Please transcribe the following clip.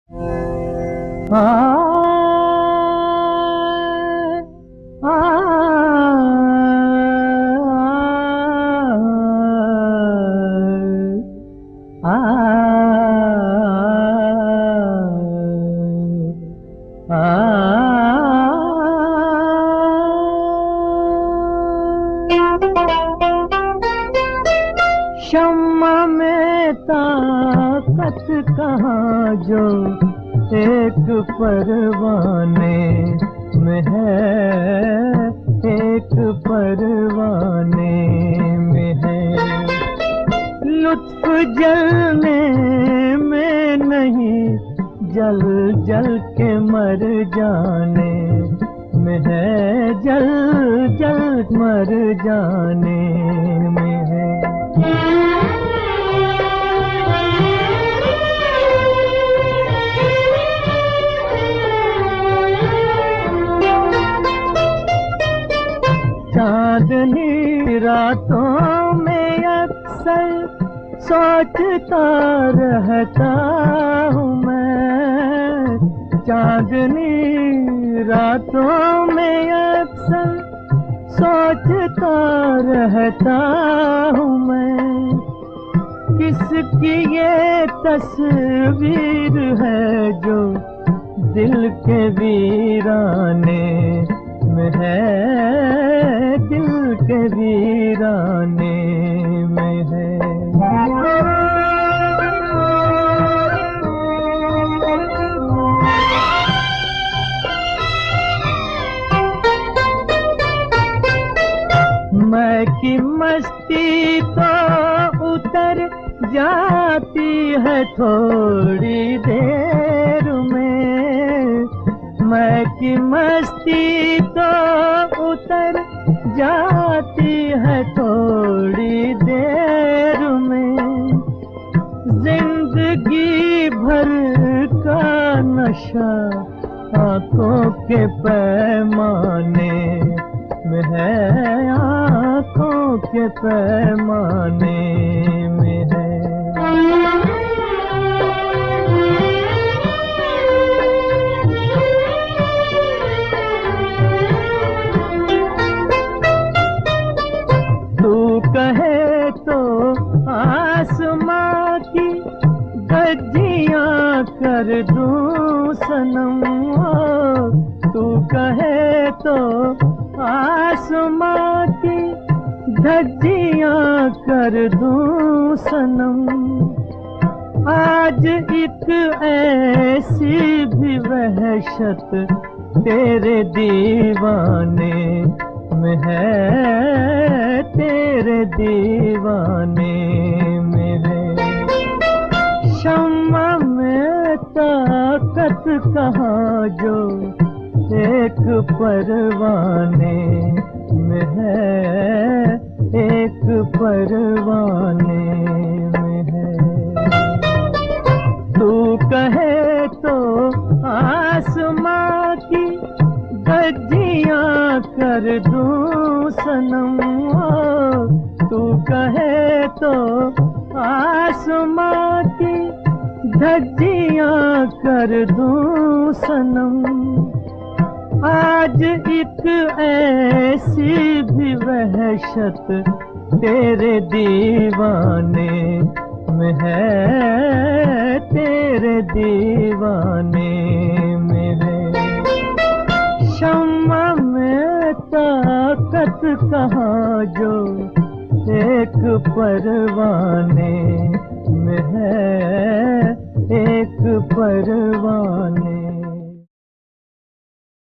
शम्मा में ताकत कहाँ जो एक परवाने में है, एक परवाने में है। लुत्फ जलने में नहीं, जल जल के मर जाने में है, जल जल मर जाने में है। चांदनी रातों में अक्सर सोचता रहता हूँ मैं, चांदनी रातों में अक्सर सोचता रहता हूँ मैं। किसकी ये तस्वीर है जो दिल के वीराने में है, दिल के वीराने में है। मैं की मस्ती तो उतर जाती है थोड़ी देर में, मैं की मस्ती तो उतर जाती है थोड़ी देर में। जिंदगी भर का नशा आंखों के पैमाने में है, आंखों के पैमाने में है। तू कहे तो आसमां की धज्जियां कर दूं सनम, तू कहे तो आसमां की धज्जियां कर दूं सनम। आज एक ऐसी भी वहशत तेरे दीवाने में है, तेरे दीवाने में है। शम्मा में ताकत कहाँ जो एक परवाने में है, एक परवाने में है। तू कहे तो आसमां की धज्जियां कर दूं सनम, तू कहे तो आसमां की धज्जियां कर दूं सनम। आज एक ऐसी भी वहशत तेरे दीवाने में है, तेरे दीवाने में है। शम्मा में ताकत कहाँ जो एक परवाने में है, एक परवाने